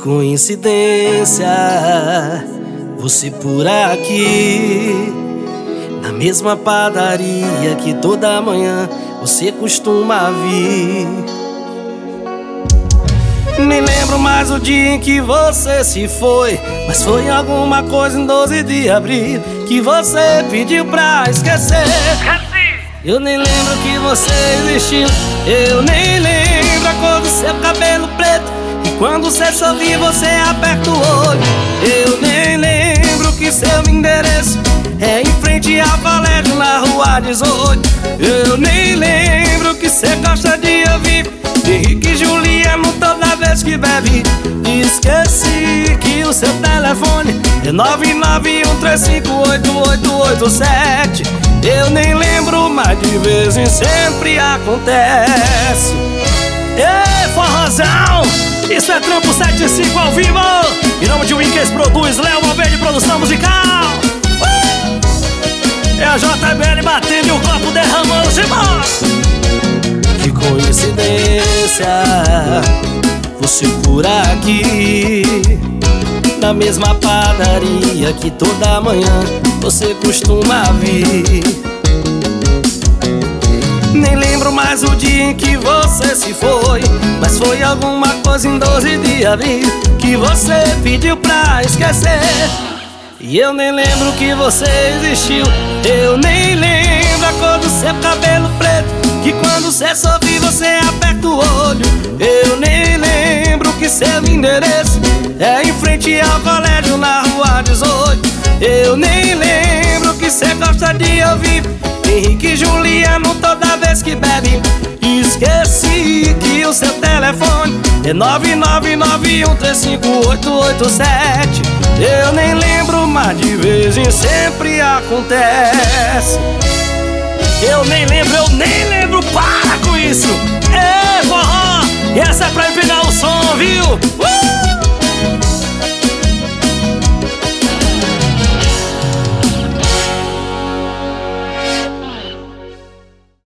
coincidência, você por aqui, na mesma padaria que toda manhã você costuma vir. Nem lembro mais o dia em que você se foi, mas foi alguma coisa em 12 de abril que você pediu pra esquecer. Eu nem lembro que você existiu, eu nem lembro a cor do seu cabelo preto, e quando você sorri você aperta o olho. Eu nem lembro que seu endereço é em frente ao colégio na rua 18. Eu nem lembro que você gosta de ouvir Henrique e Juliano toda vez que bebe. Esqueci que o seu telefone é 991358887. Eu nem lembro, mas de vez em sempre acontece. Ei, forrozão! Isso é Trampo 75 ao vivo! Em nome de Winkers Produz, Léo Malverde Produção Musical. É a JBL batendo e o copo derramando, simbora! Que coincidência, você por aqui, na mesma padaria que toda manhã você costuma vir. Nem lembro mais o dia em que você se foi, mas foi alguma coisa em 12 de abril que você pediu pra esquecer. E eu nem lembro que você existiu, eu nem lembro a cor do seu cabelo preto, que quando você sorri você aperta o olho. Eu nem lembro que seu endereço é em frente ao colégio na rua 18. Eu nem lembro que você gosta de ouvir Henrique e Juliano toda vez que bebe. Esqueci que o seu telefone é 991358887. Eu nem lembro, mas de vez em sempre acontece. Eu nem lembro, para com isso! É forró! E essa é pra empinar o som, viu?